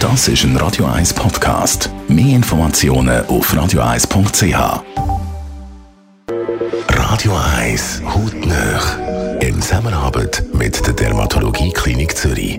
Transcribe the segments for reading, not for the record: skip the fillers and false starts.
Das ist ein Radio 1 Podcast. Mehr Informationen auf radio1.ch. Radio 1 hautnah. In Zusammenarbeit mit der Dermatologie-Klinik Zürich.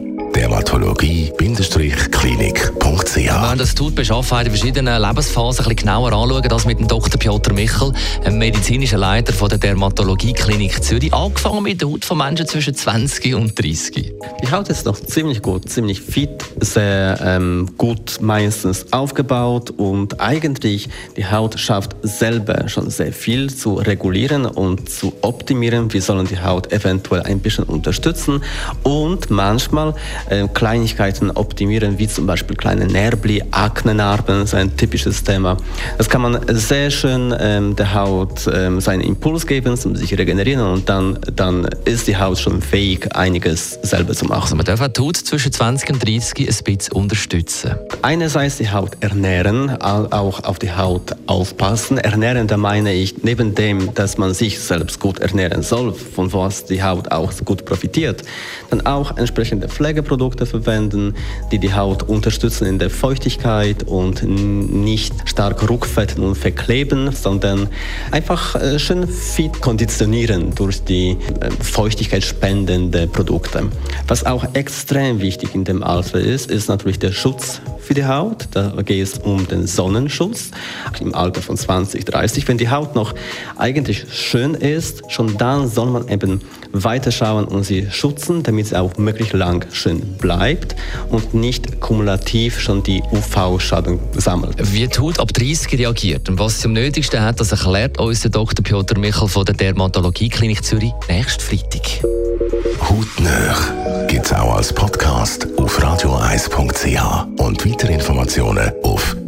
Dermatologie-klinik.ch. Wir werden das Hautbeschaffenheit in verschiedenen Lebensphasen ein bisschen genauer anschauen. Das mit dem Dr. Piotr Michel, einem medizinischen Leiter von der Dermatologie-Klinik Zürich. Angefangen mit der Haut von Menschen zwischen 20 und 30. Die Haut ist noch ziemlich gut, ziemlich fit, sehr gut meistens aufgebaut und eigentlich die Haut schafft selber schon sehr viel zu regulieren und zu optimieren. Wir sollen die Haut eventuell ein bisschen unterstützen und manchmal Kleinigkeiten optimieren, wie zum Beispiel kleine Närbli, Aknenarben, so ein typisches Thema. Das kann man sehr schön der Haut seinen Impuls geben, zum sich regenerieren und dann ist die Haut schon fähig, einiges selber zu machen. Also man darf auch die Haut zwischen 20 und 30 ein bisschen unterstützen. Einerseits die Haut ernähren, auch auf die Haut aufpassen. Ernähren, da meine ich, neben dem, dass man sich selbst gut ernähren soll, von was die Haut auch gut profitiert, dann auch entsprechende Pflegeprodukte verwenden, die die Haut unterstützen in der Feuchtigkeit und nicht stark rückfetten und verkleben, sondern einfach schön fit konditionieren durch die feuchtigkeitsspendende Produkte. Was auch extrem wichtig in dem Alter ist natürlich der Schutz für die Haut. Da geht es um den Sonnenschutz im Alter von 20, 30. Wenn die Haut noch eigentlich schön ist, schon dann soll man eben weiterschauen und sie schützen, damit sie auch möglichst lang schön bleibt und nicht kumulativ schon die UV-Schaden sammelt. Wie die Haut ab 30 reagiert und was sie am nötigsten hat, das erklärt uns der Dr. Piotr Michel von der Dermatologie-Klinik Zürich nächsten Freitag. Hautnah gibt es auch als Podcast auf radio1.ch und weitere Informationen auf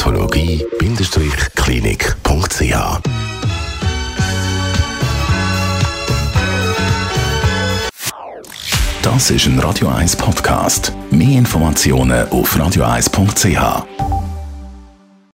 dermatologie-klinik.ch. Das ist ein Radio 1 Podcast. Mehr Informationen auf radio1.ch.